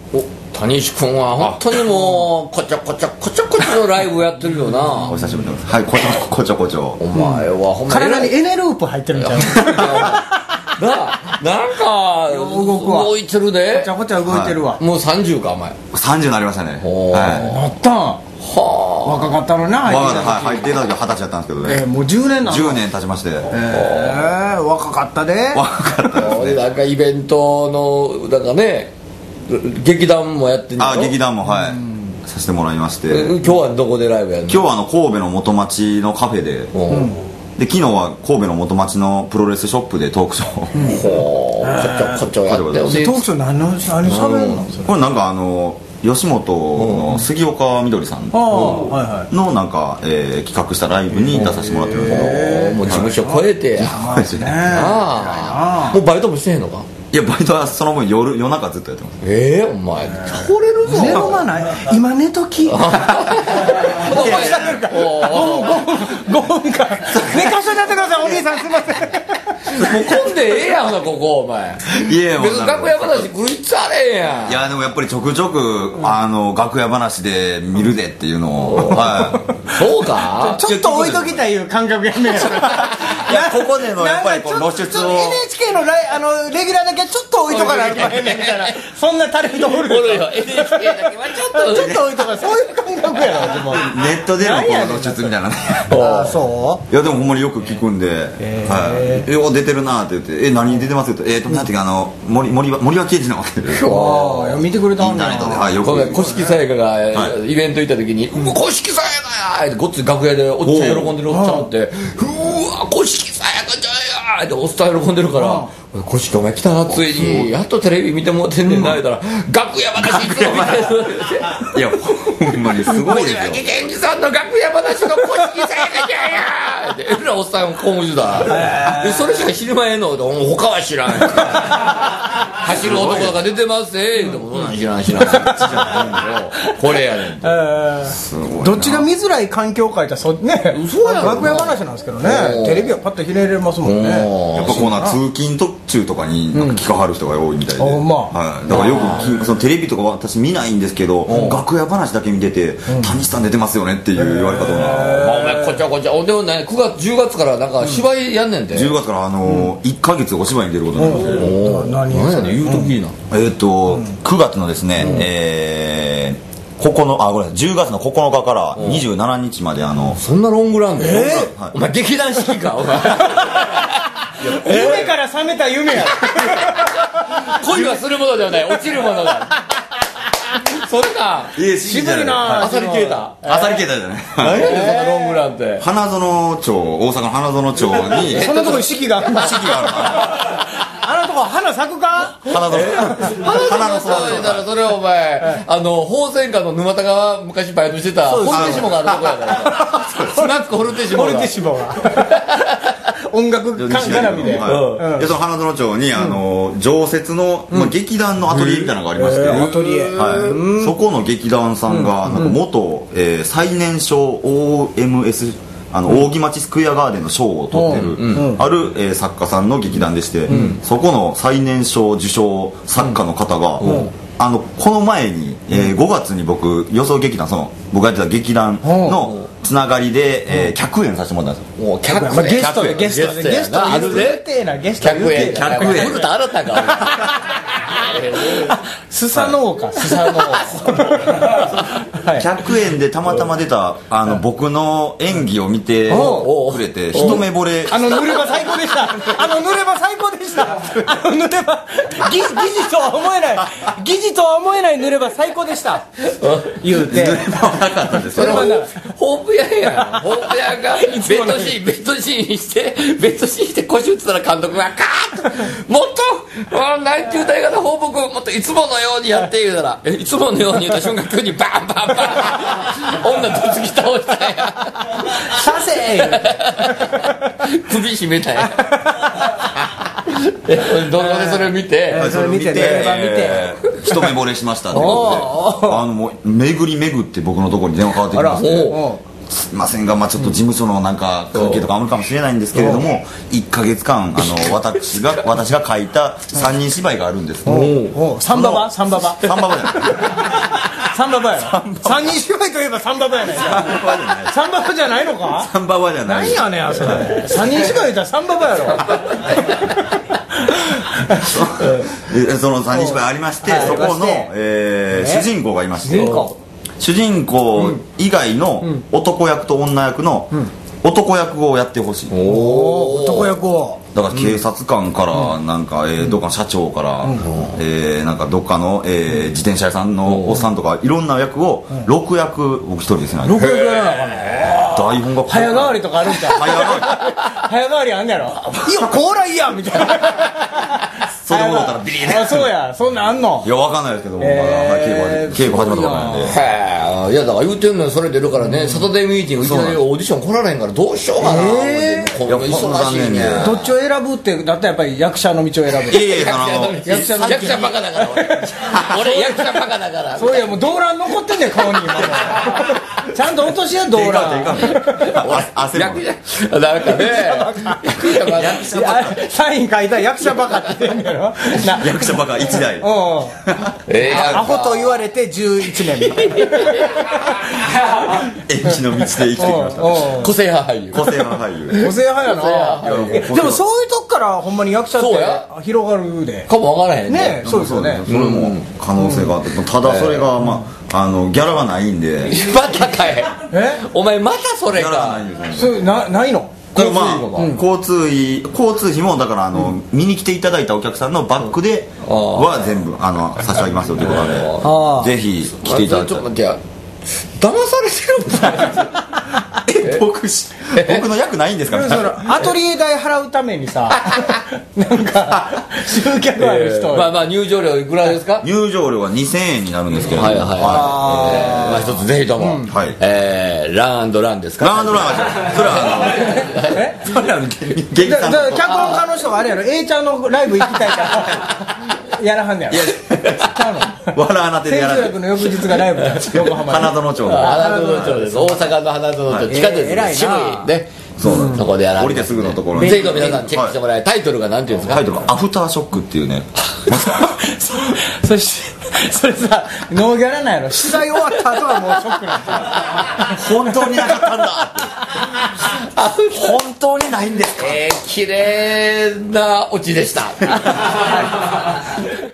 谷石君は本当にもうこちょこちょのライブやってるよな。 お久しぶりです。はい、こちょこちょ。 お前はほんま体にエネループ入ってるんちゃうなんか動いてるで。 こちゃこちゃ動いてるわ。 もう30かお前。 30になりましたね。 なったん。若かったのな。 入っていた時は20歳だったんですけどね。 もう10年なの。 10年経ちまして。 若かったで。 若かったですね。 なんかイベントのなんかね、劇団もやってんの。 劇団もさせてもらいまして。 今日はどこでライブやるの？ 今日は神戸の元町のカフェで。で昨日は神戸の元町のプロレスショップでトークショー。 こちょやって。 トークショー何喋るの？ これなんか吉本の杉岡みどりさんのなんか企画したライブに出させてもらってるんですけど、 もう事務所超えてや。もうバイトもしてへんのか？ いやバイトはその分夜中ずっとやってます。 お前倒れるぞ。 寝ろがない。今寝とき。5分間寝かしといてください。お兄さんすいません。 もう混んでええやんなここお前。 いや別に楽屋話食いつあれへんやん。 いやでもやっぱりちょくちょく楽屋話で見るでっていうのを。 そうか。 ちょっと置いときたいいう感覚やめや。 いやここでのやっぱり露出を NHK のレギュラーだけちょっと置いとかなきゃいけないみたいな。そんなタレントおるよ。 NHK だけはちょっと置いとか、そういう感覚やろ。 ネットでの露出みたいなね。 そういやでもほんまによく聞くんで、よう出てるなって言って何出てますって言ってなんていうか森脇刑事のわけで見てくれたんだ。 インターネットでよく小式さやかがイベント行った時に「小式さやかや!」ってごっつい楽屋でおっちゃん喜んでるおっちゃんって「うわ小式さやかちゃんや!」っておっさん喜んでるから「小式お前来たなついにやっとテレビ見てもうてんねんな」言うたら「楽屋話いつも見てる」 いやほんまにすごいですよ。 森脇健児さんの楽屋話の小式さやかちゃんや!」ってえらいおっさん興奮してた。でそれしか知りまへんのって「他は知らん」走る男とか出てますでもそんなん知らんこれやねん。 どっちが見づらい環境かいったらね、楽屋話なんですけどね。テレビはパッと開れれますもんね。 やっぱこうな通勤途中とかになんか聞かはる人が多いみたいで、だからよくそのテレビとか私見ないんですけど楽屋話だけ見てて「谷さん出てますよね」っていう言われ方をお前こちゃこちゃ。でもね9月10月からなんか芝居やんねんて。 10月から1ヶ月お芝居に出ることになりまして。 何やねん言うときいいな。 9月のですね10月の9日から27日までそんなロングランでお前劇団四季かお前。 夢から覚めた夢や。 恋はするものではない落ちるものだ。それか渋いな。 アサリケータアサリケータじゃない。 何やねんそんなロングランって。 大阪の花園町にそんなとこに四季がある。あのとこ花咲くか。 花のそれお前宝泉館の沼田が昔バイトしてたホルテシモがあるとこやからスナックホルテシモが音楽絡みで。 その花園町に常設の劇団のアトリエみたいなのがありまして、 アトリエそこの劇団さんがなんか元最年少 OMS扇町スクエアガーデンの賞を取ってるある作家さんの劇団でして、そこの最年少受賞作家の方がこの前に5月に僕予想劇団僕がやってた劇団のつながりで客演させてもらったんですよ。 客演ゲストあるで客演古田新太がスサノオか 100円でたまたま出た僕の演技を見てくれて一目惚れ。 塗れば最高でした塗れば疑似とは思えない塗れば最高でした言うて。 塗ればはなかったんですよ。 ホープ屋やん。ホープ屋がベッドシーンして腰打つたら監督がカーッともっとなんて言うたらいいかなホープ君もっといつものようにやって言うたらいつものように言うた瞬間急にバンバンバン女どつき倒したんや。 させ首絞めたんや。動画でそれを見て一目惚れしましたってことでもう巡って僕のところに電話かかってきましてすいませんが、まあ、ちょっと事務所のなんか関係とかあるかもしれないんですけれども、1ヶ月間私が書いた3人芝居があるんです。 サンババサンババじゃないサンババやな。3人芝居といえばサンババやないか。サンババじゃないのか。 サンババじゃない。 何やねんそれ。3人芝居言ったらサンババやろ。 その3人芝居ありまして、そこの、主人公がいまして、主人公以外の男役と女役の男役をやってほしい。 男役をだから警察官からなんか、どっかの社長から、なんかどっかの、自転車屋さんのおっさんとかいろんな役を6役僕一人ですね。 6役やなあかんね。 台本が早変わりとかあるんちゃう。早変わりあんねやろ。いや高麗やんみたいな。 それで戻ったらビリーあそうやそんなんあんの。 いやわかんないですけども、稽古始まったばっかなんで。 へえ。いやだから言うてんのよそれ出るからね、サタデーミーティングいきなりオーディション来られへんからどうしようかな。この忙しいね。 どっちを選ぶってだったらやっぱり役者の道を選ぶ。 いや役者バカだから俺役者バカだから。 そういやもう動乱残ってんねん顔に今も。ちゃんと落としや動乱。 汗もなんかねサイン書いたら役者バカって言ってんねやろ。 役者バカ1台。 アホと言われて11年みたいな。 演技の道で生きてきました。 個性派俳優。 個性派俳優。 個性派やな。でもそういうとこからほんまに役者って広がるで。 かもわからへんね。そうですよね。 それも可能性があって、ただそれがまあギャラがないんで。 またかい。お前またそれか。 ギャラがないんですよ。ないの。 交通費もだから見に来ていただいたお客さんのバックでは全部差し上げますよということで、ぜひ来ていただきたい。 騙されてるんです僕の役ないんですか。 アトリエ代払うためにさなんか集客ある人、 まあ入場料いくらですか。 入場料は2000円になるんですけど、 まあ一つぜひともランドランですか。 ランドランはそれは劇団脚本家の人があれやろ A ちゃんのライブ行きたいからやらはんねやろ。 わら穴でやら千秋楽の翌日がライブだ横浜花園町花園町です。大阪の花園町地下鉄渋いね。そこでやら降りてすぐのところにぜひとも皆さんチェックしてもらえ。タイトルが何ていうんですか。 タイトルがアフターショックっていうね。 それさノーギャラなんやろ。取材終わった後はもうショックなんだ。 本当になかったんだ本当にないんですか。 綺麗なオチでした。